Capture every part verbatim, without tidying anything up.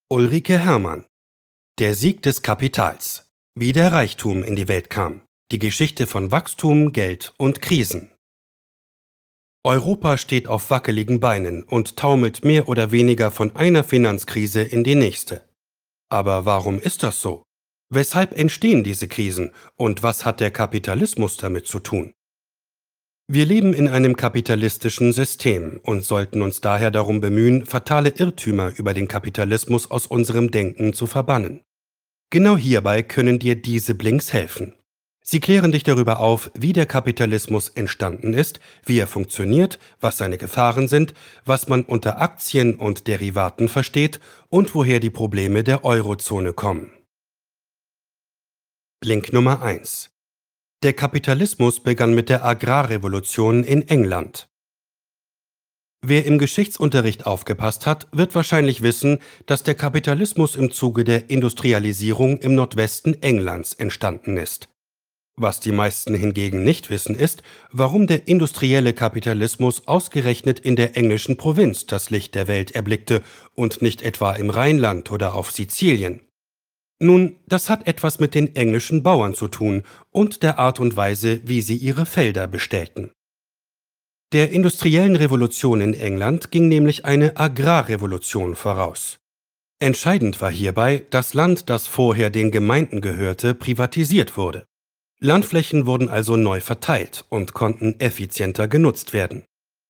Ulrike Herrmann. Der Sieg des Kapitals. Wie der Reichtum in die Welt kam. Die Geschichte von Wachstum, Geld und Krisen. Europa steht auf wackeligen Beinen und taumelt mehr oder weniger von einer Finanzkrise in die nächste. Aber warum ist das so? Weshalb entstehen diese Krisen und was hat der Kapitalismus damit zu tun? Wir leben in einem kapitalistischen System und sollten uns daher darum bemühen, fatale Irrtümer über den Kapitalismus aus unserem Denken zu verbannen. Genau hierbei können dir diese Blinks helfen. Sie klären dich darüber auf, wie der Kapitalismus entstanden ist, wie er funktioniert, was seine Gefahren sind, was man unter Aktien und Derivaten versteht und woher die Probleme der Eurozone kommen. Blink Nummer eins. Der Kapitalismus begann mit der Agrarrevolution in England. Wer im Geschichtsunterricht aufgepasst hat, wird wahrscheinlich wissen, dass der Kapitalismus im Zuge der Industrialisierung im Nordwesten Englands entstanden ist. Was die meisten hingegen nicht wissen, ist, warum der industrielle Kapitalismus ausgerechnet in der englischen Provinz das Licht der Welt erblickte und nicht etwa im Rheinland oder auf Sizilien. Nun, das hat etwas mit den englischen Bauern zu tun und der Art und Weise, wie sie ihre Felder bestellten. Der industriellen Revolution in England ging nämlich eine Agrarrevolution voraus. Entscheidend war hierbei, dass Land, das vorher den Gemeinden gehörte, privatisiert wurde. Landflächen wurden also neu verteilt und konnten effizienter genutzt werden.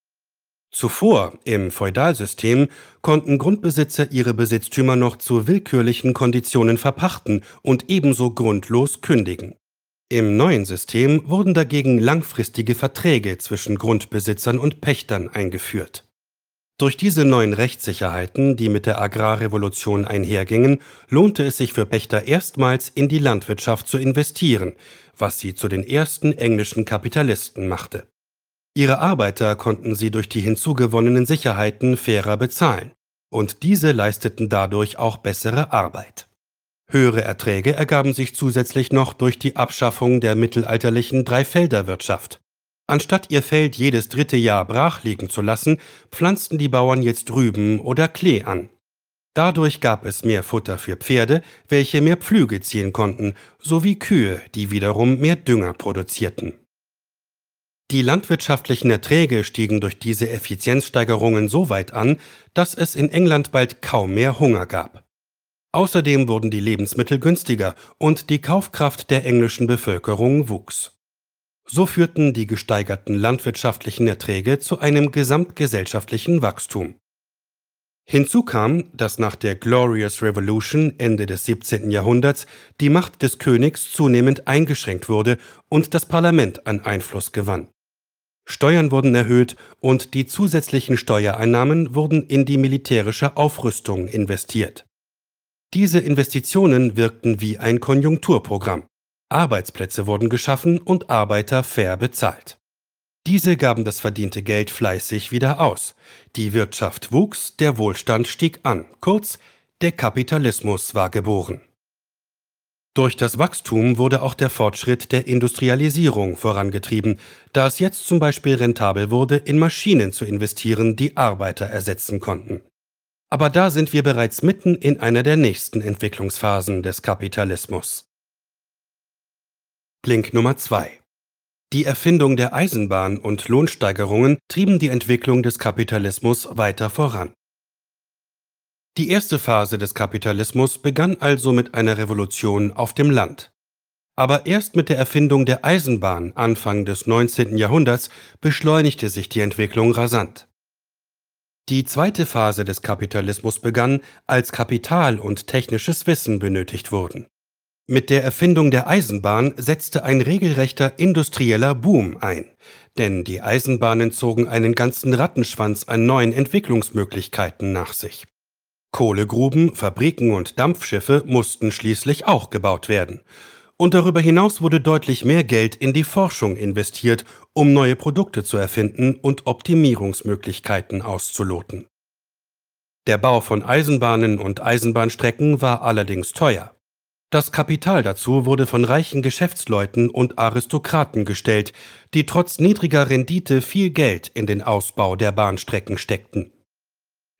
Zuvor, im Feudalsystem, konnten Grundbesitzer ihre Besitztümer noch zu willkürlichen Konditionen verpachten und ebenso grundlos kündigen. Im neuen System wurden dagegen langfristige Verträge zwischen Grundbesitzern und Pächtern eingeführt. Durch diese neuen Rechtssicherheiten, die mit der Agrarrevolution einhergingen, lohnte es sich für Pächter erstmals in die Landwirtschaft zu investieren, was sie zu den ersten englischen Kapitalisten machte. Ihre Arbeiter konnten sie durch die hinzugewonnenen Sicherheiten fairer bezahlen, und diese leisteten dadurch auch bessere Arbeit. Höhere Erträge ergaben sich zusätzlich noch durch die Abschaffung der mittelalterlichen Dreifelderwirtschaft. Anstatt ihr Feld jedes dritte Jahr brach liegen zu lassen, pflanzten die Bauern jetzt Rüben oder Klee an. Dadurch gab es mehr Futter für Pferde, welche mehr Pflüge ziehen konnten, sowie Kühe, die wiederum mehr Dünger produzierten. Die landwirtschaftlichen Erträge stiegen durch diese Effizienzsteigerungen so weit an, dass es in England bald kaum mehr Hunger gab. Außerdem wurden die Lebensmittel günstiger und die Kaufkraft der englischen Bevölkerung wuchs. So führten die gesteigerten landwirtschaftlichen Erträge zu einem gesamtgesellschaftlichen Wachstum. Hinzu kam, dass nach der Glorious Revolution Ende des siebzehnten Jahrhunderts die Macht des Königs zunehmend eingeschränkt wurde und das Parlament an Einfluss gewann. Steuern wurden erhöht und die zusätzlichen Steuereinnahmen wurden in die militärische Aufrüstung investiert. Diese Investitionen wirkten wie ein Konjunkturprogramm. Arbeitsplätze wurden geschaffen und Arbeiter fair bezahlt. Diese gaben das verdiente Geld fleißig wieder aus. Die Wirtschaft wuchs, der Wohlstand stieg an. Kurz, der Kapitalismus war geboren. Durch das Wachstum wurde auch der Fortschritt der Industrialisierung vorangetrieben, da es jetzt zum Beispiel rentabel wurde, in Maschinen zu investieren, die Arbeiter ersetzen konnten. Aber da sind wir bereits mitten in einer der nächsten Entwicklungsphasen des Kapitalismus. Blink Nummer zwei. Die Erfindung der Eisenbahn und Lohnsteigerungen trieben die Entwicklung des Kapitalismus weiter voran. Die erste Phase des Kapitalismus begann also mit einer Revolution auf dem Land. Aber erst mit der Erfindung der Eisenbahn Anfang des neunzehnten Jahrhunderts beschleunigte sich die Entwicklung rasant. Die zweite Phase des Kapitalismus begann, als Kapital und technisches Wissen benötigt wurden. Mit der Erfindung der Eisenbahn setzte ein regelrechter industrieller Boom ein, denn die Eisenbahnen zogen einen ganzen Rattenschwanz an neuen Entwicklungsmöglichkeiten nach sich. Kohlegruben, Fabriken und Dampfschiffe mussten schließlich auch gebaut werden. Und darüber hinaus wurde deutlich mehr Geld in die Forschung investiert, um neue Produkte zu erfinden und Optimierungsmöglichkeiten auszuloten. Der Bau von Eisenbahnen und Eisenbahnstrecken war allerdings teuer. Das Kapital dazu wurde von reichen Geschäftsleuten und Aristokraten gestellt, die trotz niedriger Rendite viel Geld in den Ausbau der Bahnstrecken steckten.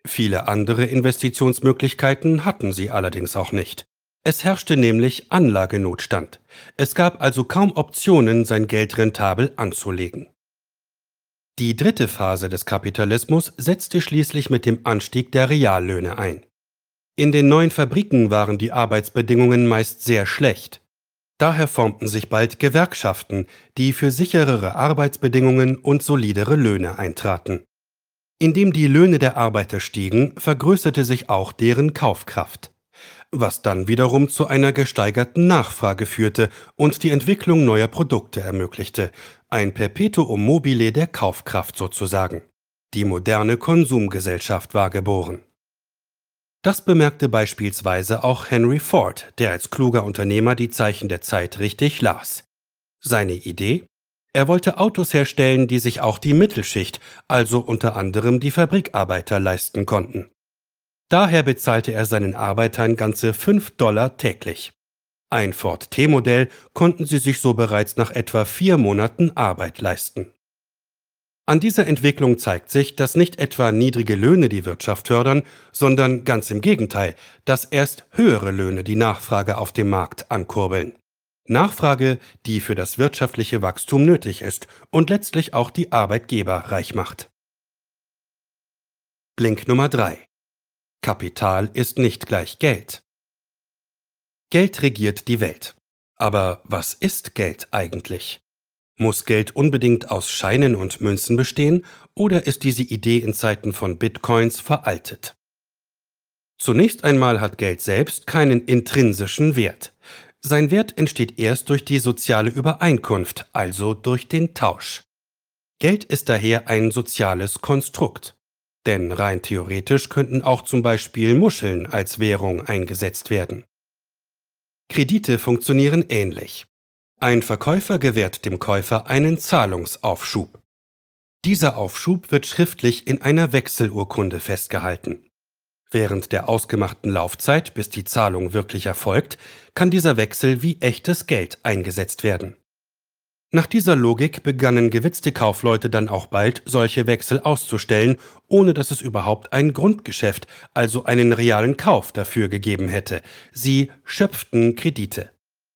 Viele andere Investitionsmöglichkeiten hatten sie allerdings auch nicht. Es herrschte nämlich Anlagenotstand. Es gab also kaum Optionen, sein Geld rentabel anzulegen. Die dritte Phase des Kapitalismus setzte schließlich mit dem Anstieg der Reallöhne ein. In den neuen Fabriken waren die Arbeitsbedingungen meist sehr schlecht. Daher formten sich bald Gewerkschaften, die für sicherere Arbeitsbedingungen und solidere Löhne eintraten. Indem die Löhne der Arbeiter stiegen, vergrößerte sich auch deren Kaufkraft, was dann wiederum zu einer gesteigerten Nachfrage führte und die Entwicklung neuer Produkte ermöglichte, ein Perpetuum mobile der Kaufkraft sozusagen. Die moderne Konsumgesellschaft war geboren. Das bemerkte beispielsweise auch Henry Ford, der als kluger Unternehmer die Zeichen der Zeit richtig las. Seine Idee? Er wollte Autos herstellen, die sich auch die Mittelschicht, also unter anderem die Fabrikarbeiter, leisten konnten. Daher bezahlte er seinen Arbeitern ganze fünf Dollar täglich. Ein Ford T-Modell konnten sie sich so bereits nach etwa vier Monaten Arbeit leisten. An dieser Entwicklung zeigt sich, dass nicht etwa niedrige Löhne die Wirtschaft fördern, sondern ganz im Gegenteil, dass erst höhere Löhne die Nachfrage auf dem Markt ankurbeln. Nachfrage, die für das wirtschaftliche Wachstum nötig ist und letztlich auch die Arbeitgeber reich macht. Blink Nummer drei. Kapital ist nicht gleich Geld. Geld regiert die Welt. Aber was ist Geld eigentlich? Muss Geld unbedingt aus Scheinen und Münzen bestehen oder ist diese Idee in Zeiten von Bitcoins veraltet? Zunächst einmal hat Geld selbst keinen intrinsischen Wert. Sein Wert entsteht erst durch die soziale Übereinkunft, also durch den Tausch. Geld ist daher ein soziales Konstrukt. Denn rein theoretisch könnten auch zum Beispiel Muscheln als Währung eingesetzt werden. Kredite funktionieren ähnlich. Ein Verkäufer gewährt dem Käufer einen Zahlungsaufschub. Dieser Aufschub wird schriftlich in einer Wechselurkunde festgehalten. Während der ausgemachten Laufzeit, bis die Zahlung wirklich erfolgt, kann dieser Wechsel wie echtes Geld eingesetzt werden. Nach dieser Logik begannen gewitzte Kaufleute dann auch bald, solche Wechsel auszustellen, ohne dass es überhaupt ein Grundgeschäft, also einen realen Kauf dafür gegeben hätte. Sie schöpften Kredite.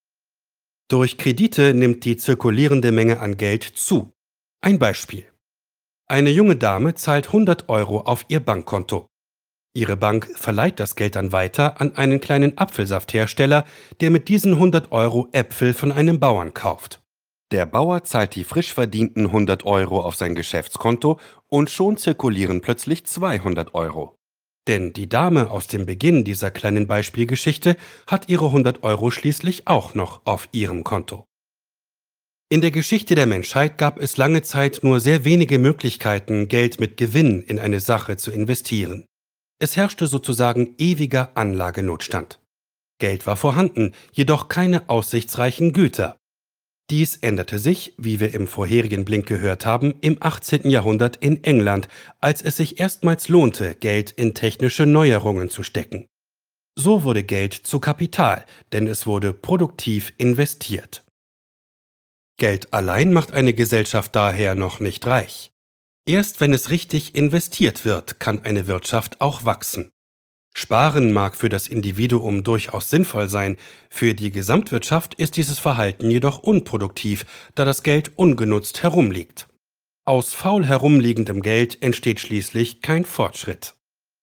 Durch Kredite nimmt die zirkulierende Menge an Geld zu. Ein Beispiel. Eine junge Dame zahlt hundert Euro auf ihr Bankkonto. Ihre Bank verleiht das Geld dann weiter an einen kleinen Apfelsafthersteller, der mit diesen hundert Euro Äpfel von einem Bauern kauft. Der Bauer zahlt die frisch verdienten hundert Euro auf sein Geschäftskonto und schon zirkulieren plötzlich zweihundert Euro. Denn die Dame aus dem Beginn dieser kleinen Beispielgeschichte hat ihre hundert Euro schließlich auch noch auf ihrem Konto. In der Geschichte der Menschheit gab es lange Zeit nur sehr wenige Möglichkeiten, Geld mit Gewinn in eine Sache zu investieren. Es herrschte sozusagen ewiger Anlagenotstand. Geld war vorhanden, jedoch keine aussichtsreichen Güter. Dies änderte sich, wie wir im vorherigen Blink gehört haben, im achtzehnten Jahrhundert in England, als es sich erstmals lohnte, Geld in technische Neuerungen zu stecken. So wurde Geld zu Kapital, denn es wurde produktiv investiert. Geld allein macht eine Gesellschaft daher noch nicht reich. Erst wenn es richtig investiert wird, kann eine Wirtschaft auch wachsen. Sparen mag für das Individuum durchaus sinnvoll sein, für die Gesamtwirtschaft ist dieses Verhalten jedoch unproduktiv, da das Geld ungenutzt herumliegt. Aus faul herumliegendem Geld entsteht schließlich kein Fortschritt.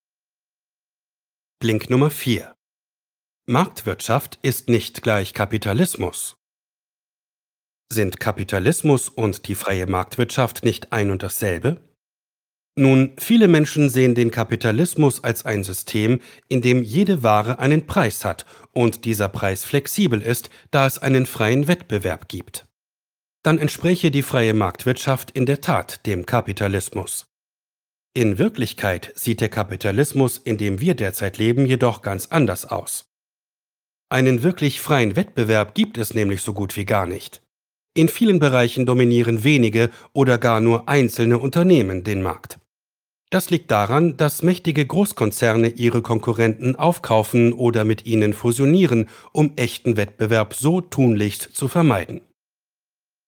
Blink Nummer vier. Marktwirtschaft ist nicht gleich Kapitalismus. Sind Kapitalismus und die freie Marktwirtschaft nicht ein und dasselbe? Nun, viele Menschen sehen den Kapitalismus als ein System, in dem jede Ware einen Preis hat und dieser Preis flexibel ist, da es einen freien Wettbewerb gibt. Dann entspräche die freie Marktwirtschaft in der Tat dem Kapitalismus. In Wirklichkeit sieht der Kapitalismus, in dem wir derzeit leben, jedoch ganz anders aus. Einen wirklich freien Wettbewerb gibt es nämlich so gut wie gar nicht. In vielen Bereichen dominieren wenige oder gar nur einzelne Unternehmen den Markt. Das liegt daran, dass mächtige Großkonzerne ihre Konkurrenten aufkaufen oder mit ihnen fusionieren, um echten Wettbewerb so tunlichst zu vermeiden.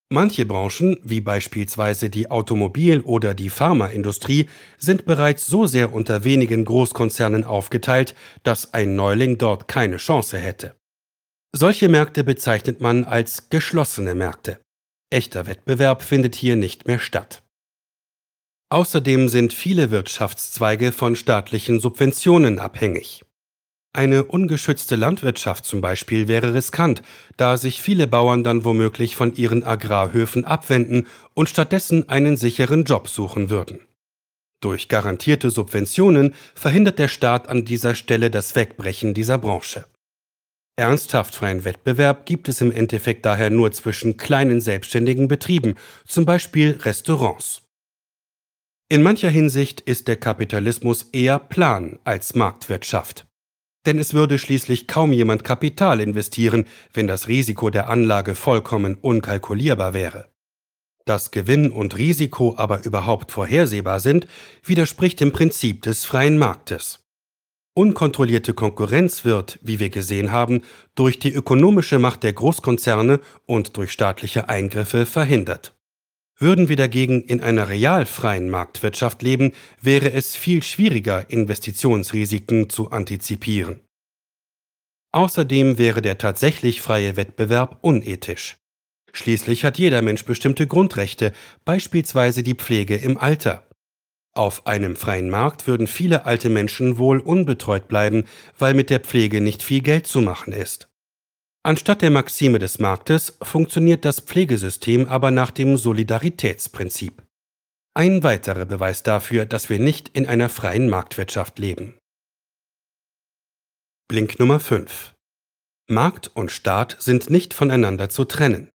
Manche Branchen, wie beispielsweise die Automobil- oder die Pharmaindustrie, sind bereits so sehr unter wenigen Großkonzernen aufgeteilt, dass ein Neuling dort keine Chance hätte. Solche Märkte bezeichnet man als geschlossene Märkte. Echter Wettbewerb findet hier nicht mehr statt. Außerdem sind viele Wirtschaftszweige von staatlichen Subventionen abhängig. Eine ungeschützte Landwirtschaft zum Beispiel wäre riskant, da sich viele Bauern dann womöglich von ihren Agrarhöfen abwenden und stattdessen einen sicheren Job suchen würden. Durch garantierte Subventionen verhindert der Staat an dieser Stelle das Wegbrechen dieser Branche. Ernsthaft freien Wettbewerb gibt es im Endeffekt daher nur zwischen kleinen selbstständigen Betrieben, zum Beispiel Restaurants. In mancher Hinsicht ist der Kapitalismus eher Plan als Marktwirtschaft. Denn es würde schließlich kaum jemand Kapital investieren, wenn das Risiko der Anlage vollkommen unkalkulierbar wäre. Dass Gewinn und Risiko aber überhaupt vorhersehbar sind, widerspricht dem Prinzip des freien Marktes. Unkontrollierte Konkurrenz wird, wie wir gesehen haben, durch die ökonomische Macht der Großkonzerne und durch staatliche Eingriffe verhindert. Würden wir dagegen in einer real freien Marktwirtschaft leben, wäre es viel schwieriger, Investitionsrisiken zu antizipieren. Außerdem wäre der tatsächlich freie Wettbewerb unethisch. Schließlich hat jeder Mensch bestimmte Grundrechte, beispielsweise die Pflege im Alter. Auf einem freien Markt würden viele alte Menschen wohl unbetreut bleiben, weil mit der Pflege nicht viel Geld zu machen ist. Anstatt der Maxime des Marktes funktioniert das Pflegesystem aber nach dem Solidaritätsprinzip. Ein weiterer Beweis dafür, dass wir nicht in einer freien Marktwirtschaft leben. Blink Nummer fünf. Markt und Staat sind nicht voneinander zu trennen.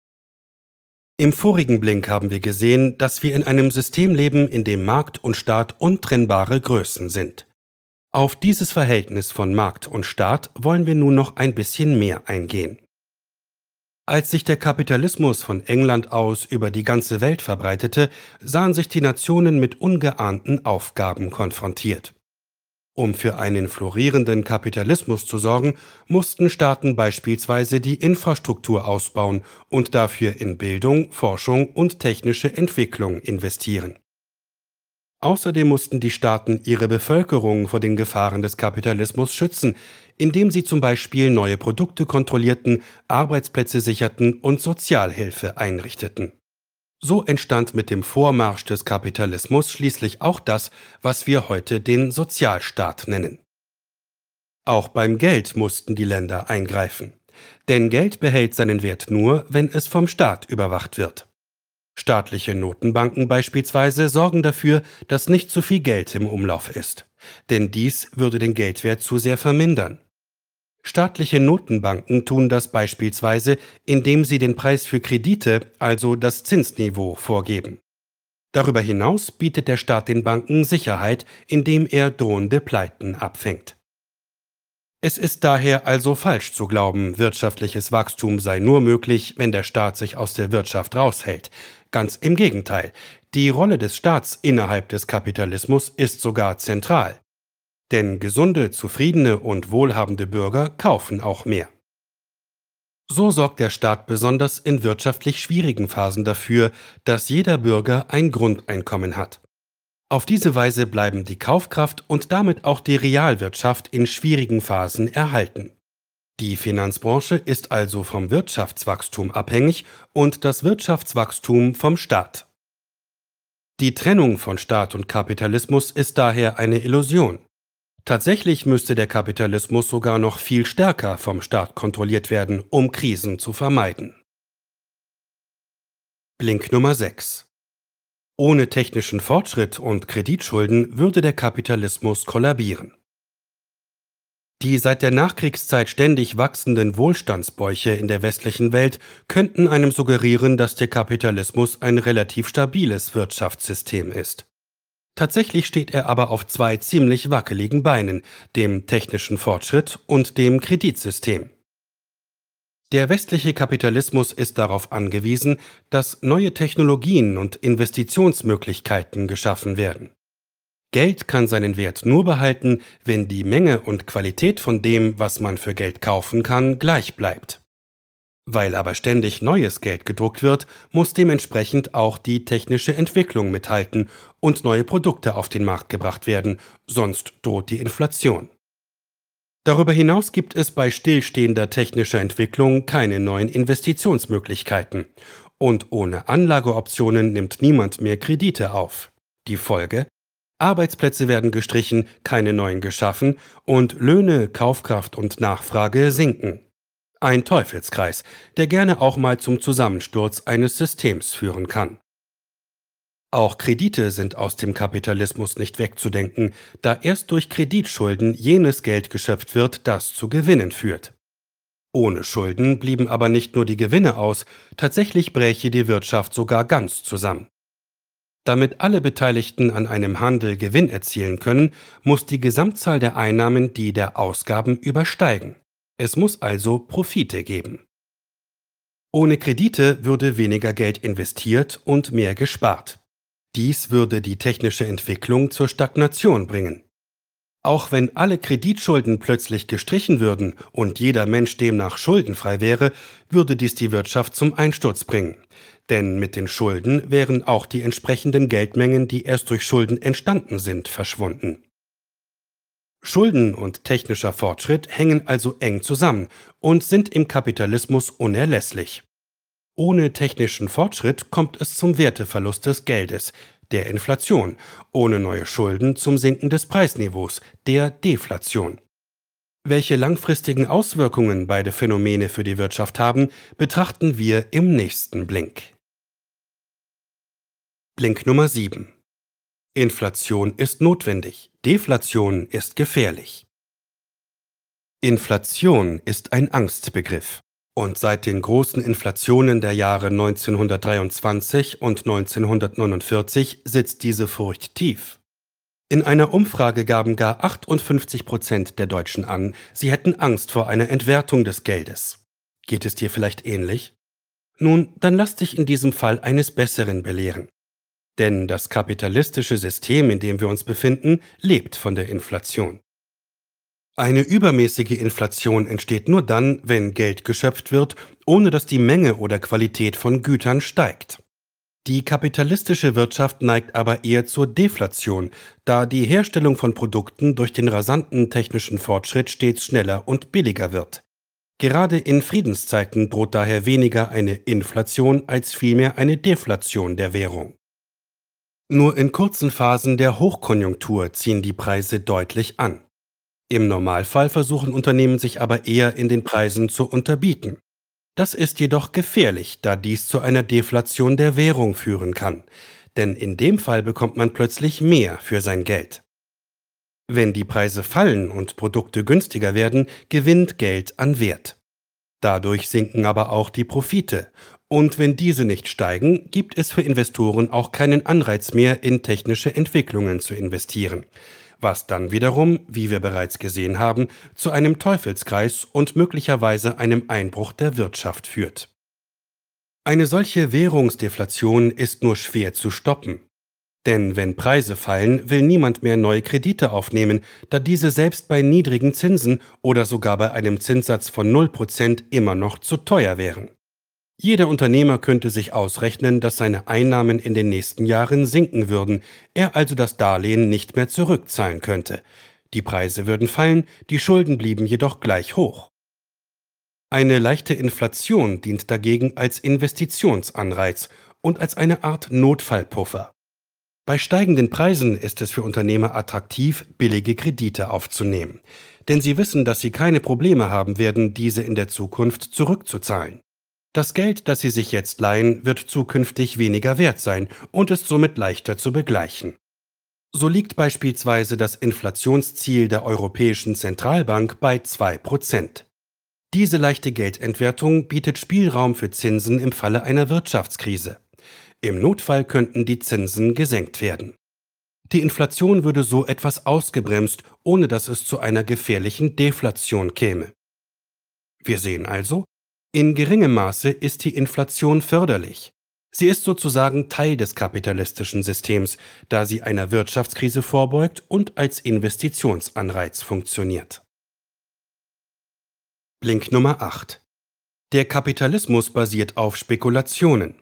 Im vorigen Blink haben wir gesehen, dass wir in einem System leben, in dem Markt und Staat untrennbare Größen sind. Auf dieses Verhältnis von Markt und Staat wollen wir nun noch ein bisschen mehr eingehen. Als sich der Kapitalismus von England aus über die ganze Welt verbreitete, sahen sich die Nationen mit ungeahnten Aufgaben konfrontiert. Um für einen florierenden Kapitalismus zu sorgen, mussten Staaten beispielsweise die Infrastruktur ausbauen und dafür in Bildung, Forschung und technische Entwicklung investieren. Außerdem mussten die Staaten ihre Bevölkerung vor den Gefahren des Kapitalismus schützen, indem sie zum Beispiel neue Produkte kontrollierten, Arbeitsplätze sicherten und Sozialhilfe einrichteten. So entstand mit dem Vormarsch des Kapitalismus schließlich auch das, was wir heute den Sozialstaat nennen. Auch beim Geld mussten die Länder eingreifen. Denn Geld behält seinen Wert nur, wenn es vom Staat überwacht wird. Staatliche Notenbanken beispielsweise sorgen dafür, dass nicht zu viel Geld im Umlauf ist. Denn dies würde den Geldwert zu sehr vermindern. Staatliche Notenbanken tun das beispielsweise, indem sie den Preis für Kredite, also das Zinsniveau, vorgeben. Darüber hinaus bietet der Staat den Banken Sicherheit, indem er drohende Pleiten abfängt. Es ist daher also falsch zu glauben, wirtschaftliches Wachstum sei nur möglich, wenn der Staat sich aus der Wirtschaft raushält. Ganz im Gegenteil, die Rolle des Staats innerhalb des Kapitalismus ist sogar zentral. Denn gesunde, zufriedene und wohlhabende Bürger kaufen auch mehr. So sorgt der Staat besonders in wirtschaftlich schwierigen Phasen dafür, dass jeder Bürger ein Grundeinkommen hat. Auf diese Weise bleiben die Kaufkraft und damit auch die Realwirtschaft in schwierigen Phasen erhalten. Die Finanzbranche ist also vom Wirtschaftswachstum abhängig und das Wirtschaftswachstum vom Staat. Die Trennung von Staat und Kapitalismus ist daher eine Illusion. Tatsächlich müsste der Kapitalismus sogar noch viel stärker vom Staat kontrolliert werden, um Krisen zu vermeiden. Blink Nummer sechs. Ohne technischen Fortschritt und Kreditschulden würde der Kapitalismus kollabieren. Die seit der Nachkriegszeit ständig wachsenden Wohlstandsbäuche in der westlichen Welt könnten einem suggerieren, dass der Kapitalismus ein relativ stabiles Wirtschaftssystem ist. Tatsächlich steht er aber auf zwei ziemlich wackeligen Beinen, dem technischen Fortschritt und dem Kreditsystem. Der westliche Kapitalismus ist darauf angewiesen, dass neue Technologien und Investitionsmöglichkeiten geschaffen werden. Geld kann seinen Wert nur behalten, wenn die Menge und Qualität von dem, was man für Geld kaufen kann, gleich bleibt. Weil aber ständig neues Geld gedruckt wird, muss dementsprechend auch die technische Entwicklung mithalten und neue Produkte auf den Markt gebracht werden, sonst droht die Inflation. Darüber hinaus gibt es bei stillstehender technischer Entwicklung keine neuen Investitionsmöglichkeiten. Und ohne Anlageoptionen nimmt niemand mehr Kredite auf. Die Folge? Arbeitsplätze werden gestrichen, keine neuen geschaffen und Löhne, Kaufkraft und Nachfrage sinken. Ein Teufelskreis, der gerne auch mal zum Zusammensturz eines Systems führen kann. Auch Kredite sind aus dem Kapitalismus nicht wegzudenken, da erst durch Kreditschulden jenes Geld geschöpft wird, das zu Gewinnen führt. Ohne Schulden blieben aber nicht nur die Gewinne aus, tatsächlich bräche die Wirtschaft sogar ganz zusammen. Damit alle Beteiligten an einem Handel Gewinn erzielen können, muss die Gesamtzahl der Einnahmen die der Ausgaben übersteigen. Es muss also Profite geben. Ohne Kredite würde weniger Geld investiert und mehr gespart. Dies würde die technische Entwicklung zur Stagnation bringen. Auch wenn alle Kreditschulden plötzlich gestrichen würden und jeder Mensch demnach schuldenfrei wäre, würde dies die Wirtschaft zum Einsturz bringen. Denn mit den Schulden wären auch die entsprechenden Geldmengen, die erst durch Schulden entstanden sind, verschwunden. Schulden und technischer Fortschritt hängen also eng zusammen und sind im Kapitalismus unerlässlich. Ohne technischen Fortschritt kommt es zum Werteverlust des Geldes, der Inflation, ohne neue Schulden zum Sinken des Preisniveaus, der Deflation. Welche langfristigen Auswirkungen beide Phänomene für die Wirtschaft haben, betrachten wir im nächsten Blink. Blink Nummer sieben. Inflation ist notwendig, Deflation ist gefährlich. Inflation ist ein Angstbegriff. Und seit den großen Inflationen der Jahre neunzehnhundertdreiundzwanzig und neunzehnhundertneunundvierzig sitzt diese Furcht tief. In einer Umfrage gaben gar achtundfünfzig Prozent der Deutschen an, sie hätten Angst vor einer Entwertung des Geldes. Geht es dir vielleicht ähnlich? Nun, dann lass dich in diesem Fall eines Besseren belehren. Denn das kapitalistische System, in dem wir uns befinden, lebt von der Inflation. Eine übermäßige Inflation entsteht nur dann, wenn Geld geschöpft wird, ohne dass die Menge oder Qualität von Gütern steigt. Die kapitalistische Wirtschaft neigt aber eher zur Deflation, da die Herstellung von Produkten durch den rasanten technischen Fortschritt stets schneller und billiger wird. Gerade in Friedenszeiten droht daher weniger eine Inflation als vielmehr eine Deflation der Währung. Nur in kurzen Phasen der Hochkonjunktur ziehen die Preise deutlich an. Im Normalfall versuchen Unternehmen sich aber eher in den Preisen zu unterbieten. Das ist jedoch gefährlich, da dies zu einer Deflation der Währung führen kann. Denn in dem Fall bekommt man plötzlich mehr für sein Geld. Wenn die Preise fallen und Produkte günstiger werden, gewinnt Geld an Wert. Dadurch sinken aber auch die Profite. Und wenn diese nicht steigen, gibt es für Investoren auch keinen Anreiz mehr, in technische Entwicklungen zu investieren. Was dann wiederum, wie wir bereits gesehen haben, zu einem Teufelskreis und möglicherweise einem Einbruch der Wirtschaft führt. Eine solche Währungsdeflation ist nur schwer zu stoppen. Denn wenn Preise fallen, will niemand mehr neue Kredite aufnehmen, da diese selbst bei niedrigen Zinsen oder sogar bei einem Zinssatz von null Prozent immer noch zu teuer wären. Jeder Unternehmer könnte sich ausrechnen, dass seine Einnahmen in den nächsten Jahren sinken würden, er also das Darlehen nicht mehr zurückzahlen könnte. Die Preise würden fallen, die Schulden blieben jedoch gleich hoch. Eine leichte Inflation dient dagegen als Investitionsanreiz und als eine Art Notfallpuffer. Bei steigenden Preisen ist es für Unternehmer attraktiv, billige Kredite aufzunehmen, denn sie wissen, dass sie keine Probleme haben werden, diese in der Zukunft zurückzuzahlen. Das Geld, das sie sich jetzt leihen, wird zukünftig weniger wert sein und ist somit leichter zu begleichen. So liegt beispielsweise das Inflationsziel der Europäischen Zentralbank bei zwei Prozent. Diese leichte Geldentwertung bietet Spielraum für Zinsen im Falle einer Wirtschaftskrise. Im Notfall könnten die Zinsen gesenkt werden. Die Inflation würde so etwas ausgebremst, ohne dass es zu einer gefährlichen Deflation käme. Wir sehen also, in geringem Maße ist die Inflation förderlich. Sie ist sozusagen Teil des kapitalistischen Systems, da sie einer Wirtschaftskrise vorbeugt und als Investitionsanreiz funktioniert. Blink Nummer acht. Der Kapitalismus basiert auf Spekulationen.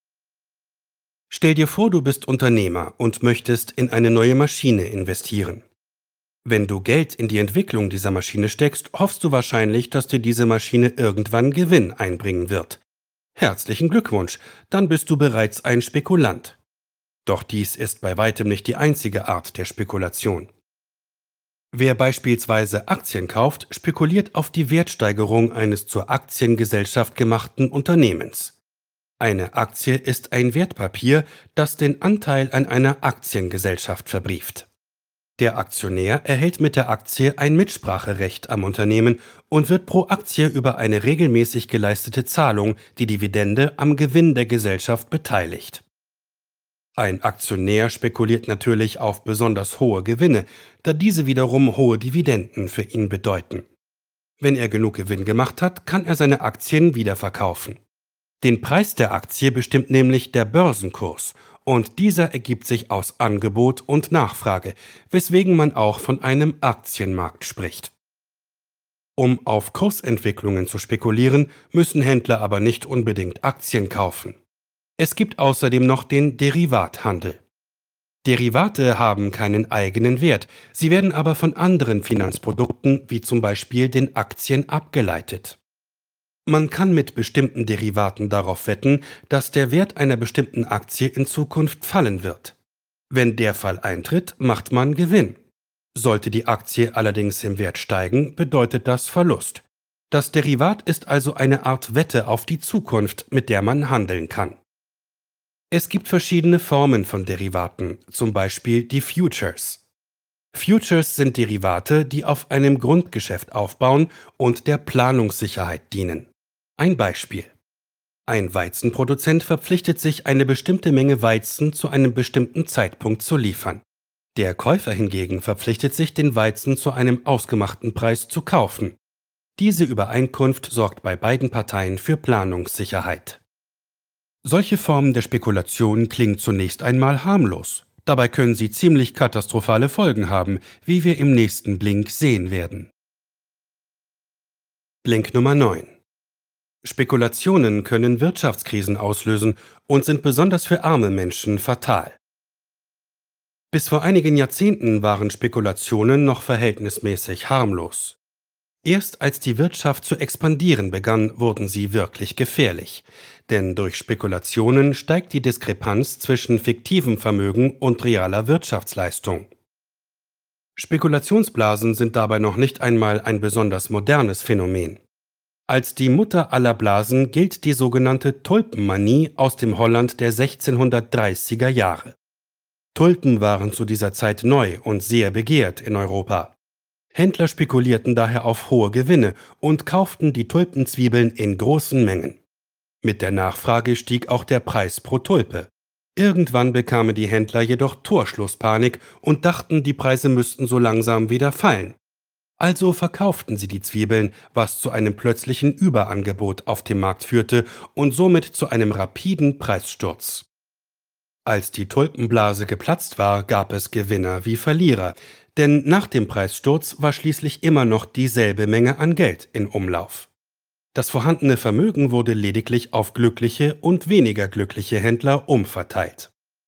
Stell dir vor, du bist Unternehmer und möchtest in eine neue Maschine investieren. Wenn du Geld in die Entwicklung dieser Maschine steckst, hoffst du wahrscheinlich, dass dir diese Maschine irgendwann Gewinn einbringen wird. Herzlichen Glückwunsch, dann bist du bereits ein Spekulant. Doch dies ist bei weitem nicht die einzige Art der Spekulation. Wer beispielsweise Aktien kauft, spekuliert auf die Wertsteigerung eines zur Aktiengesellschaft gemachten Unternehmens. Eine Aktie ist ein Wertpapier, das den Anteil an einer Aktiengesellschaft verbrieft. Der Aktionär erhält mit der Aktie ein Mitspracherecht am Unternehmen und wird pro Aktie über eine regelmäßig geleistete Zahlung, die Dividende, am Gewinn der Gesellschaft beteiligt. Ein Aktionär spekuliert natürlich auf besonders hohe Gewinne, da diese wiederum hohe Dividenden für ihn bedeuten. Wenn er genug Gewinn gemacht hat, kann er seine Aktien wieder verkaufen. Den Preis der Aktie bestimmt nämlich der Börsenkurs, und dieser ergibt sich aus Angebot und Nachfrage, weswegen man auch von einem Aktienmarkt spricht. Um auf Kursentwicklungen zu spekulieren, müssen Händler aber nicht unbedingt Aktien kaufen. Es gibt außerdem noch den Derivathandel. Derivate haben keinen eigenen Wert, sie werden aber von anderen Finanzprodukten wie zum Beispiel den Aktien abgeleitet. Man kann mit bestimmten Derivaten darauf wetten, dass der Wert einer bestimmten Aktie in Zukunft fallen wird. Wenn der Fall eintritt, macht man Gewinn. Sollte die Aktie allerdings im Wert steigen, bedeutet das Verlust. Das Derivat ist also eine Art Wette auf die Zukunft, mit der man handeln kann. Es gibt verschiedene Formen von Derivaten, zum Beispiel die Futures. Futures sind Derivate, die auf einem Grundgeschäft aufbauen und der Planungssicherheit dienen. Ein Beispiel: Ein Weizenproduzent verpflichtet sich, eine bestimmte Menge Weizen zu einem bestimmten Zeitpunkt zu liefern. Der Käufer hingegen verpflichtet sich, den Weizen zu einem ausgemachten Preis zu kaufen. Diese Übereinkunft sorgt bei beiden Parteien für Planungssicherheit. Solche Formen der Spekulation klingen zunächst einmal harmlos. Dabei können sie ziemlich katastrophale Folgen haben, wie wir im nächsten Blink sehen werden. Blink Nummer neun. Spekulationen können Wirtschaftskrisen auslösen und sind besonders für arme Menschen fatal. Bis vor einigen Jahrzehnten waren Spekulationen noch verhältnismäßig harmlos. Erst als die Wirtschaft zu expandieren begann, wurden sie wirklich gefährlich. Denn durch Spekulationen steigt die Diskrepanz zwischen fiktivem Vermögen und realer Wirtschaftsleistung. Spekulationsblasen sind dabei noch nicht einmal ein besonders modernes Phänomen. Als die Mutter aller Blasen gilt die sogenannte Tulpenmanie aus dem Holland der sechzehnhundertdreißiger Jahre. Tulpen waren zu dieser Zeit neu und sehr begehrt in Europa. Händler spekulierten daher auf hohe Gewinne und kauften die Tulpenzwiebeln in großen Mengen. Mit der Nachfrage stieg auch der Preis pro Tulpe. Irgendwann bekamen die Händler jedoch Torschlusspanik und dachten, die Preise müssten so langsam wieder fallen. Also verkauften sie die Zwiebeln, was zu einem plötzlichen Überangebot auf dem Markt führte und somit zu einem rapiden Preissturz. Als die Tulpenblase geplatzt war, gab es Gewinner wie Verlierer, denn nach dem Preissturz war schließlich immer noch dieselbe Menge an Geld in Umlauf. Das vorhandene Vermögen wurde lediglich auf glückliche und weniger glückliche Händler umverteilt.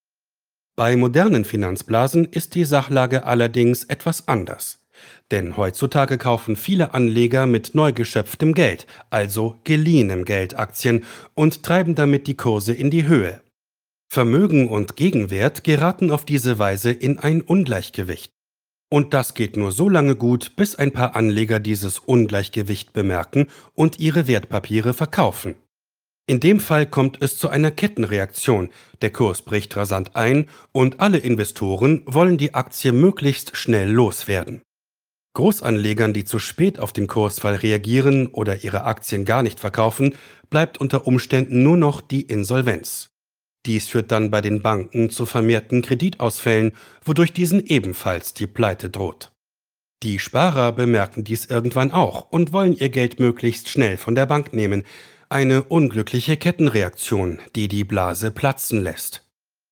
Bei modernen Finanzblasen ist die Sachlage allerdings etwas anders. Denn heutzutage kaufen viele Anleger mit neu geschöpftem Geld, also geliehenem Geld, Aktien und treiben damit die Kurse in die Höhe. Vermögen und Gegenwert geraten auf diese Weise in ein Ungleichgewicht. Und das geht nur so lange gut, bis ein paar Anleger dieses Ungleichgewicht bemerken und ihre Wertpapiere verkaufen. In dem Fall kommt es zu einer Kettenreaktion, der Kurs bricht rasant ein und alle Investoren wollen die Aktie möglichst schnell loswerden. Großanlegern, die zu spät auf den Kursfall reagieren oder ihre Aktien gar nicht verkaufen, bleibt unter Umständen nur noch die Insolvenz. Dies führt dann bei den Banken zu vermehrten Kreditausfällen, wodurch diesen ebenfalls die Pleite droht. Die Sparer bemerken dies irgendwann auch und wollen ihr Geld möglichst schnell von der Bank nehmen. Eine unglückliche Kettenreaktion, die die Blase platzen lässt.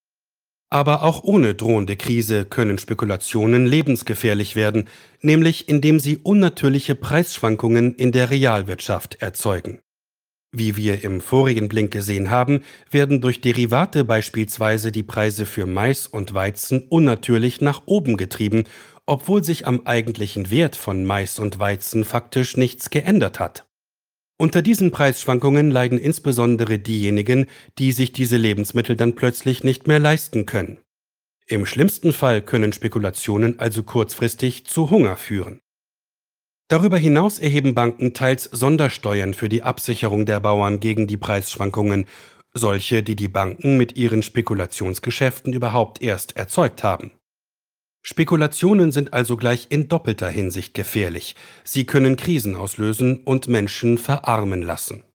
Aber auch ohne drohende Krise können Spekulationen lebensgefährlich werden, nämlich indem sie unnatürliche Preisschwankungen in der Realwirtschaft erzeugen. Wie wir im vorigen Blink gesehen haben, werden durch Derivate beispielsweise die Preise für Mais und Weizen unnatürlich nach oben getrieben, obwohl sich am eigentlichen Wert von Mais und Weizen faktisch nichts geändert hat. Unter diesen Preisschwankungen leiden insbesondere diejenigen, die sich diese Lebensmittel dann plötzlich nicht mehr leisten können. Im schlimmsten Fall können Spekulationen also kurzfristig zu Hunger führen. Darüber hinaus erheben Banken teils Sondersteuern für die Absicherung der Bauern gegen die Preisschwankungen, solche, die die Banken mit ihren Spekulationsgeschäften überhaupt erst erzeugt haben. Spekulationen sind also gleich in doppelter Hinsicht gefährlich. Sie können Krisen auslösen und Menschen verarmen lassen.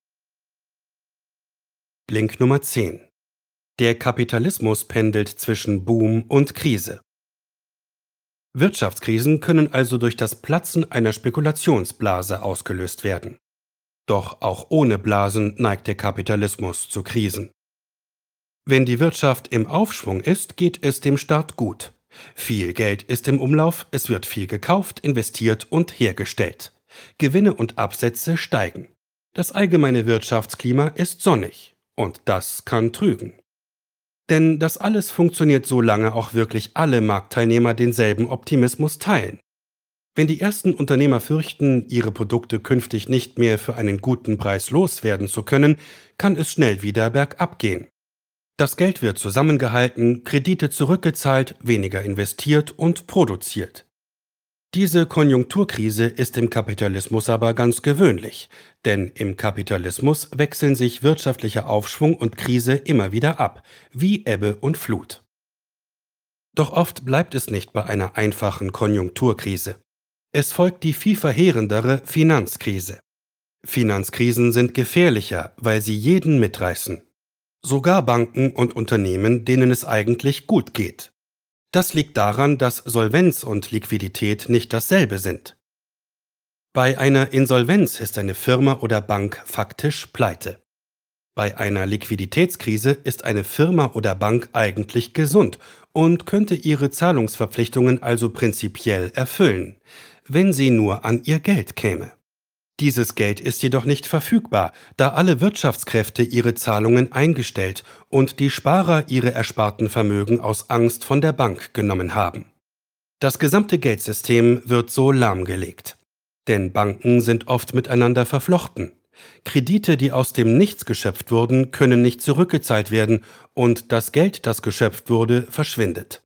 Blink Nummer zehn. Der Kapitalismus pendelt zwischen Boom und Krise. Wirtschaftskrisen können also durch das Platzen einer Spekulationsblase ausgelöst werden. Doch auch ohne Blasen neigt der Kapitalismus zu Krisen. Wenn die Wirtschaft im Aufschwung ist, geht es dem Staat gut. Viel Geld ist im Umlauf, es wird viel gekauft, investiert und hergestellt. Gewinne und Absätze steigen. Das allgemeine Wirtschaftsklima ist sonnig. Und das kann trügen. Denn das alles funktioniert, solange auch wirklich alle Marktteilnehmer denselben Optimismus teilen. Wenn die ersten Unternehmer fürchten, ihre Produkte künftig nicht mehr für einen guten Preis loswerden zu können, kann es schnell wieder bergab gehen. Das Geld wird zusammengehalten, Kredite zurückgezahlt, weniger investiert und produziert. Diese Konjunkturkrise ist im Kapitalismus aber ganz gewöhnlich, denn im Kapitalismus wechseln sich wirtschaftlicher Aufschwung und Krise immer wieder ab, wie Ebbe und Flut. Doch oft bleibt es nicht bei einer einfachen Konjunkturkrise. Es folgt die viel verheerendere Finanzkrise. Finanzkrisen sind gefährlicher, weil sie jeden mitreißen. Sogar Banken und Unternehmen, denen es eigentlich gut geht. Das liegt daran, dass Solvenz und Liquidität nicht dasselbe sind. Bei einer Insolvenz ist eine Firma oder Bank faktisch pleite. Bei einer Liquiditätskrise ist eine Firma oder Bank eigentlich gesund und könnte ihre Zahlungsverpflichtungen also prinzipiell erfüllen, wenn sie nur an ihr Geld käme. Dieses Geld ist jedoch nicht verfügbar, da alle Wirtschaftskräfte ihre Zahlungen eingestellt und die Sparer ihre ersparten Vermögen aus Angst von der Bank genommen haben. Das gesamte Geldsystem wird so lahmgelegt. Denn Banken sind oft miteinander verflochten. Kredite, die aus dem Nichts geschöpft wurden, können nicht zurückgezahlt werden und das Geld, das geschöpft wurde, verschwindet.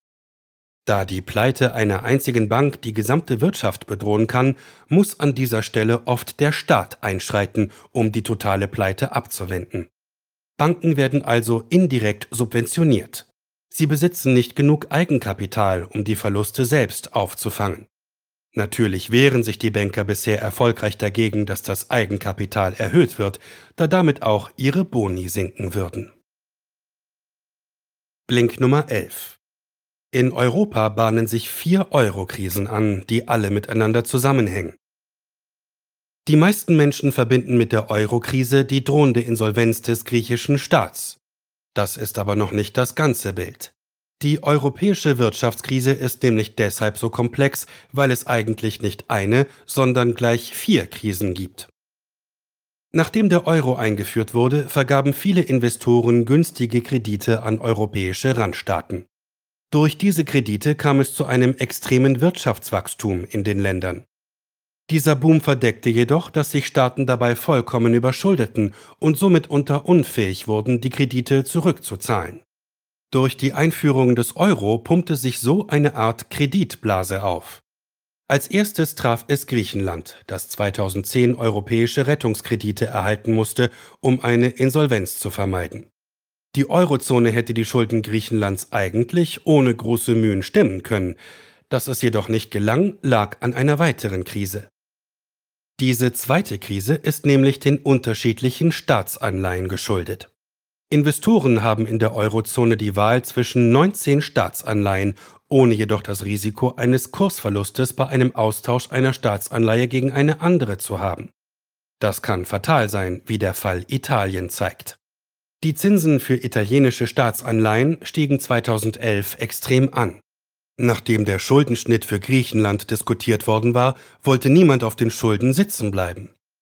Da die Pleite einer einzigen Bank die gesamte Wirtschaft bedrohen kann, muss an dieser Stelle oft der Staat einschreiten, um die totale Pleite abzuwenden. Banken werden also indirekt subventioniert. Sie besitzen nicht genug Eigenkapital, um die Verluste selbst aufzufangen. Natürlich wehren sich die Banker bisher erfolgreich dagegen, dass das Eigenkapital erhöht wird, da damit auch ihre Boni sinken würden. Blink Nummer elf. In Europa bahnen sich vier Euro-Krisen an, die alle miteinander zusammenhängen. Die meisten Menschen verbinden mit der Euro-Krise die drohende Insolvenz des griechischen Staats. Das ist aber noch nicht das ganze Bild. Die europäische Wirtschaftskrise ist nämlich deshalb so komplex, weil es eigentlich nicht eine, sondern gleich vier Krisen gibt. Nachdem der Euro eingeführt wurde, vergaben viele Investoren günstige Kredite an europäische Randstaaten. Durch diese Kredite kam es zu einem extremen Wirtschaftswachstum in den Ländern. Dieser Boom verdeckte jedoch, dass sich Staaten dabei vollkommen überschuldeten und somit unter unfähig wurden, die Kredite zurückzuzahlen. Durch die Einführung des Euro pumpte sich so eine Art Kreditblase auf. Als erstes traf es Griechenland, das zweitausendzehn europäische Rettungskredite erhalten musste, um eine Insolvenz zu vermeiden. Die Eurozone hätte die Schulden Griechenlands eigentlich ohne große Mühen stemmen können. Dass es jedoch nicht gelang, lag an einer weiteren Krise. Diese zweite Krise ist nämlich den unterschiedlichen Staatsanleihen geschuldet. Investoren haben in der Eurozone die Wahl zwischen neunzehn Staatsanleihen, ohne jedoch das Risiko eines Kursverlustes bei einem Austausch einer Staatsanleihe gegen eine andere zu haben. Das kann fatal sein, wie der Fall Italien zeigt. Die Zinsen für italienische Staatsanleihen stiegen zweitausendelf extrem an. Nachdem der Schuldenschnitt für Griechenland diskutiert worden war, wollte niemand auf den Schulden sitzen bleiben.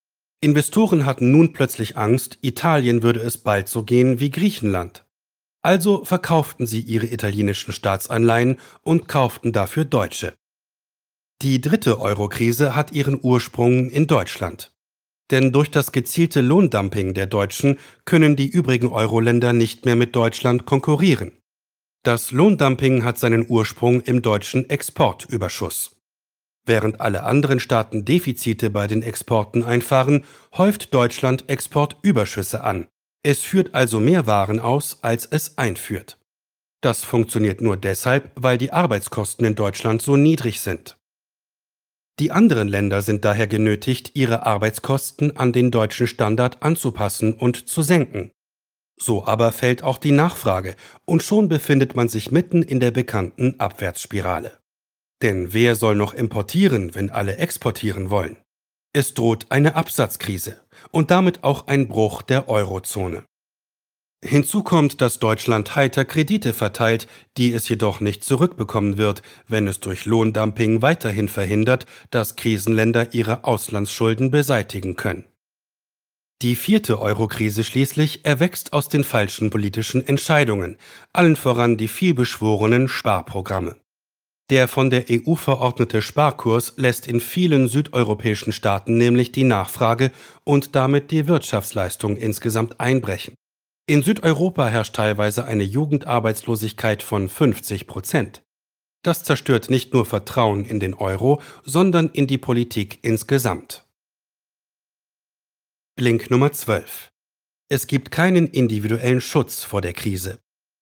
Investoren hatten nun plötzlich Angst, Italien würde es bald so gehen wie Griechenland. Also verkauften sie ihre italienischen Staatsanleihen und kauften dafür deutsche. Die dritte Euro-Krise hat ihren Ursprung in Deutschland. Denn durch das gezielte Lohndumping der Deutschen können die übrigen Euro-Länder nicht mehr mit Deutschland konkurrieren. Das Lohndumping hat seinen Ursprung im deutschen Exportüberschuss. Während alle anderen Staaten Defizite bei den Exporten einfahren, häuft Deutschland Exportüberschüsse an. Es führt also mehr Waren aus, als es einführt. Das funktioniert nur deshalb, weil die Arbeitskosten in Deutschland so niedrig sind. Die anderen Länder sind daher genötigt, ihre Arbeitskosten an den deutschen Standard anzupassen und zu senken. So aber fällt auch die Nachfrage und schon befindet man sich mitten in der bekannten Abwärtsspirale. Denn wer soll noch importieren, wenn alle exportieren wollen? Es droht eine Absatzkrise und damit auch ein Bruch der Eurozone. Hinzu kommt, dass Deutschland heiter Kredite verteilt, die es jedoch nicht zurückbekommen wird, wenn es durch Lohndumping weiterhin verhindert, dass Krisenländer ihre Auslandsschulden beseitigen können. Die vierte Euro-Krise schließlich erwächst aus den falschen politischen Entscheidungen, allen voran die vielbeschworenen Sparprogramme. Der von der E U verordnete Sparkurs lässt in vielen südeuropäischen Staaten nämlich die Nachfrage und damit die Wirtschaftsleistung insgesamt einbrechen. In Südeuropa herrscht teilweise eine Jugendarbeitslosigkeit von fünfzig Prozent. Das zerstört nicht nur Vertrauen in den Euro, sondern in die Politik insgesamt. Blink Nummer zwölf. Es gibt keinen individuellen Schutz vor der Krise.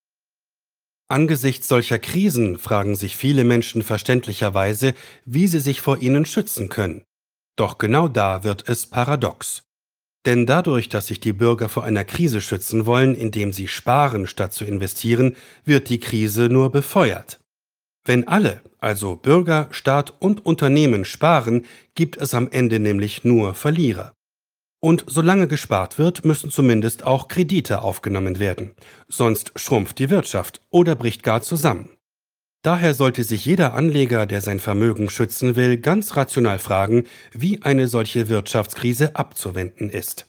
Angesichts solcher Krisen fragen sich viele Menschen verständlicherweise, wie sie sich vor ihnen schützen können. Doch genau da wird es paradox. Denn dadurch, dass sich die Bürger vor einer Krise schützen wollen, indem sie sparen statt zu investieren, wird die Krise nur befeuert. Wenn alle, also Bürger, Staat und Unternehmen sparen, gibt es am Ende nämlich nur Verlierer. Und solange gespart wird, müssen zumindest auch Kredite aufgenommen werden. Sonst schrumpft die Wirtschaft oder bricht gar zusammen. Daher sollte sich jeder Anleger, der sein Vermögen schützen will, ganz rational fragen, wie eine solche Wirtschaftskrise abzuwenden ist.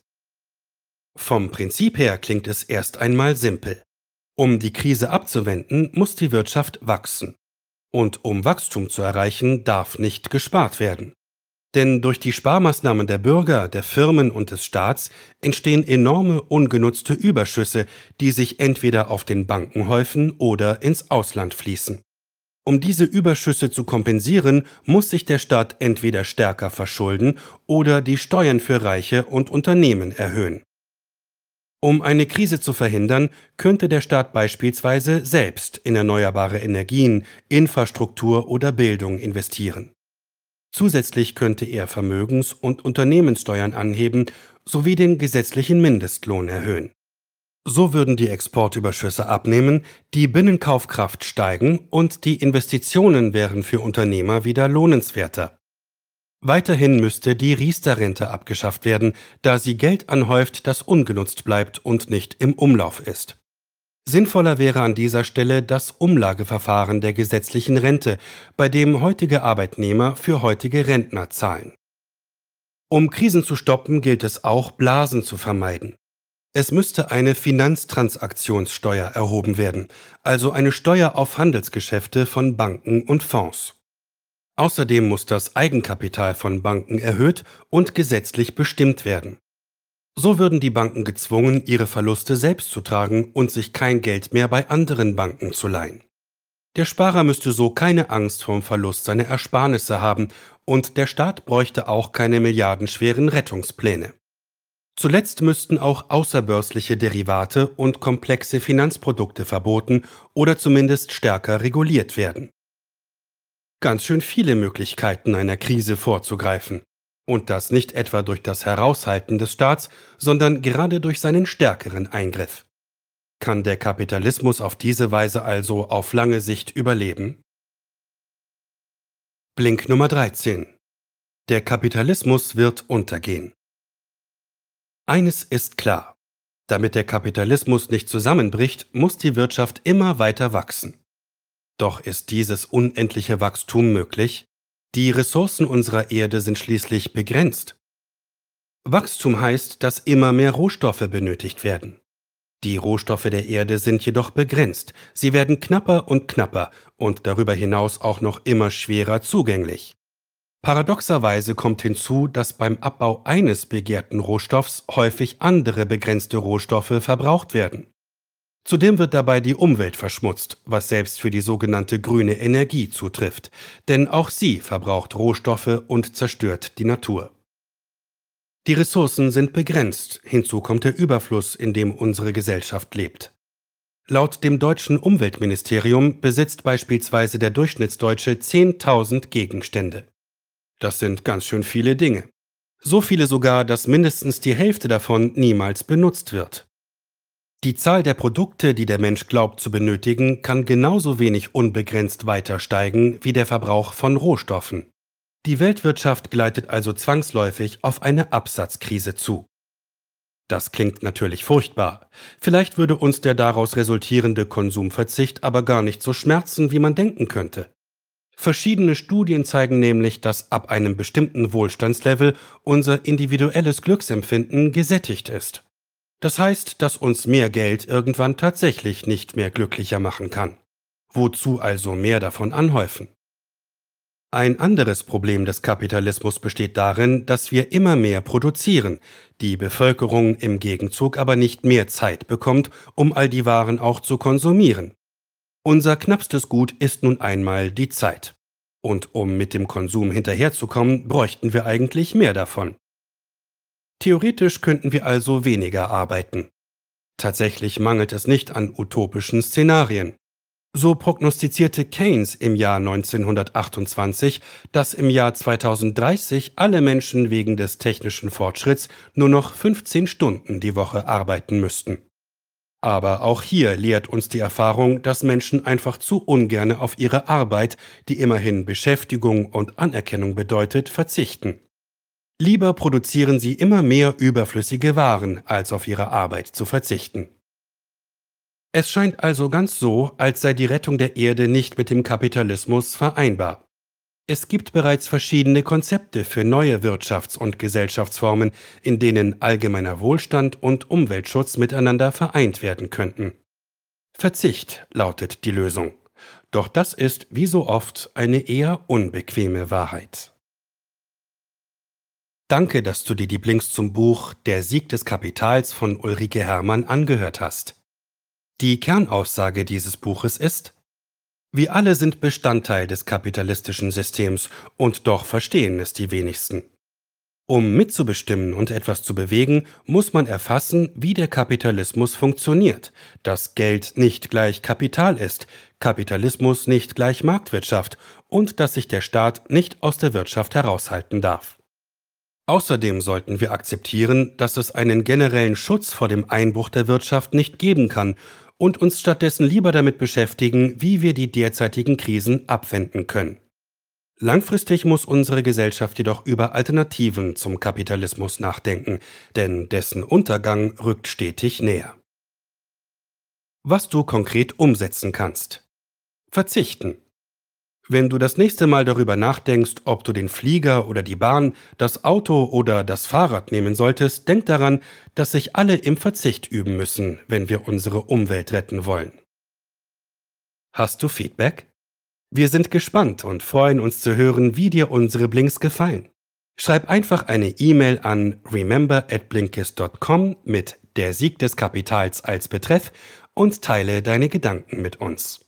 Vom Prinzip her klingt es erst einmal simpel. Um die Krise abzuwenden, muss die Wirtschaft wachsen. Und um Wachstum zu erreichen, darf nicht gespart werden. Denn durch die Sparmaßnahmen der Bürger, der Firmen und des Staats entstehen enorme ungenutzte Überschüsse, die sich entweder auf den Banken häufen oder ins Ausland fließen. Um diese Überschüsse zu kompensieren, muss sich der Staat entweder stärker verschulden oder die Steuern für Reiche und Unternehmen erhöhen. Um eine Krise zu verhindern, könnte der Staat beispielsweise selbst in erneuerbare Energien, Infrastruktur oder Bildung investieren. Zusätzlich könnte er Vermögens- und Unternehmenssteuern anheben sowie den gesetzlichen Mindestlohn erhöhen. So würden die Exportüberschüsse abnehmen, die Binnenkaufkraft steigen und die Investitionen wären für Unternehmer wieder lohnenswerter. Weiterhin müsste die Riester-Rente abgeschafft werden, da sie Geld anhäuft, das ungenutzt bleibt und nicht im Umlauf ist. Sinnvoller wäre an dieser Stelle das Umlageverfahren der gesetzlichen Rente, bei dem heutige Arbeitnehmer für heutige Rentner zahlen. Um Krisen zu stoppen, gilt es auch, Blasen zu vermeiden. Es müsste eine Finanztransaktionssteuer erhoben werden, also eine Steuer auf Handelsgeschäfte von Banken und Fonds. Außerdem muss das Eigenkapital von Banken erhöht und gesetzlich bestimmt werden. So würden die Banken gezwungen, ihre Verluste selbst zu tragen und sich kein Geld mehr bei anderen Banken zu leihen. Der Sparer müsste so keine Angst vor dem Verlust seiner Ersparnisse haben und der Staat bräuchte auch keine milliardenschweren Rettungspläne. Zuletzt müssten auch außerbörsliche Derivate und komplexe Finanzprodukte verboten oder zumindest stärker reguliert werden. Ganz schön viele Möglichkeiten, einer Krise vorzugreifen. Und das nicht etwa durch das Heraushalten des Staats, sondern gerade durch seinen stärkeren Eingriff. Kann der Kapitalismus auf diese Weise also auf lange Sicht überleben? Blink Nummer dreizehn. Der Kapitalismus wird untergehen. Eines ist klar: Damit der Kapitalismus nicht zusammenbricht, muss die Wirtschaft immer weiter wachsen. Doch ist dieses unendliche Wachstum möglich? Die Ressourcen unserer Erde sind schließlich begrenzt. Wachstum heißt, dass immer mehr Rohstoffe benötigt werden. Die Rohstoffe der Erde sind jedoch begrenzt. Sie werden knapper und knapper und darüber hinaus auch noch immer schwerer zugänglich. Paradoxerweise kommt hinzu, dass beim Abbau eines begehrten Rohstoffs häufig andere begrenzte Rohstoffe verbraucht werden. Zudem wird dabei die Umwelt verschmutzt, was selbst für die sogenannte grüne Energie zutrifft, denn auch sie verbraucht Rohstoffe und zerstört die Natur. Die Ressourcen sind begrenzt, hinzu kommt der Überfluss, in dem unsere Gesellschaft lebt. Laut dem deutschen Umweltministerium besitzt beispielsweise der Durchschnittsdeutsche zehntausend Gegenstände. Das sind ganz schön viele Dinge. So viele sogar, dass mindestens die Hälfte davon niemals benutzt wird. Die Zahl der Produkte, die der Mensch glaubt zu benötigen, kann genauso wenig unbegrenzt weiter steigen wie der Verbrauch von Rohstoffen. Die Weltwirtschaft gleitet also zwangsläufig auf eine Absatzkrise zu. Das klingt natürlich furchtbar. Vielleicht würde uns der daraus resultierende Konsumverzicht aber gar nicht so schmerzen, wie man denken könnte. Verschiedene Studien zeigen nämlich, dass ab einem bestimmten Wohlstandslevel unser individuelles Glücksempfinden gesättigt ist. Das heißt, dass uns mehr Geld irgendwann tatsächlich nicht mehr glücklicher machen kann. Wozu also mehr davon anhäufen? Ein anderes Problem des Kapitalismus besteht darin, dass wir immer mehr produzieren, die Bevölkerung im Gegenzug aber nicht mehr Zeit bekommt, um all die Waren auch zu konsumieren. Unser knappstes Gut ist nun einmal die Zeit. Und um mit dem Konsum hinterherzukommen, bräuchten wir eigentlich mehr davon. Theoretisch könnten wir also weniger arbeiten. Tatsächlich mangelt es nicht an utopischen Szenarien. So prognostizierte Keynes im Jahr neunzehnhundertachtundzwanzig, dass im Jahr zweitausenddreißig alle Menschen wegen des technischen Fortschritts nur noch fünfzehn Stunden die Woche arbeiten müssten. Aber auch hier lehrt uns die Erfahrung, dass Menschen einfach zu ungerne auf ihre Arbeit, die immerhin Beschäftigung und Anerkennung bedeutet, verzichten. Lieber produzieren sie immer mehr überflüssige Waren, als auf ihre Arbeit zu verzichten. Es scheint also ganz so, als sei die Rettung der Erde nicht mit dem Kapitalismus vereinbar. Es gibt bereits verschiedene Konzepte für neue Wirtschafts- und Gesellschaftsformen, in denen allgemeiner Wohlstand und Umweltschutz miteinander vereint werden könnten. Verzicht lautet die Lösung. Doch das ist, wie so oft, eine eher unbequeme Wahrheit. Danke, dass du dir die Blinks zum Buch Der Sieg des Kapitals von Ulrike Herrmann angehört hast. Die Kernaussage dieses Buches ist: Wir alle sind Bestandteil des kapitalistischen Systems und doch verstehen es die wenigsten. Um mitzubestimmen und etwas zu bewegen, muss man erfassen, wie der Kapitalismus funktioniert, dass Geld nicht gleich Kapital ist, Kapitalismus nicht gleich Marktwirtschaft und dass sich der Staat nicht aus der Wirtschaft heraushalten darf. Außerdem sollten wir akzeptieren, dass es einen generellen Schutz vor dem Einbruch der Wirtschaft nicht geben kann und uns stattdessen lieber damit beschäftigen, wie wir die derzeitigen Krisen abwenden können. Langfristig muss unsere Gesellschaft jedoch über Alternativen zum Kapitalismus nachdenken, denn dessen Untergang rückt stetig näher. Was du konkret umsetzen kannst. Verzichten. Wenn du das nächste Mal darüber nachdenkst, ob du den Flieger oder die Bahn, das Auto oder das Fahrrad nehmen solltest, denk daran, dass sich alle im Verzicht üben müssen, wenn wir unsere Umwelt retten wollen. Hast du Feedback? Wir sind gespannt und freuen uns zu hören, wie dir unsere Blinks gefallen. Schreib einfach eine E-Mail an remember at blinkist dot com mit Der Sieg des Kapitals als Betreff und teile deine Gedanken mit uns.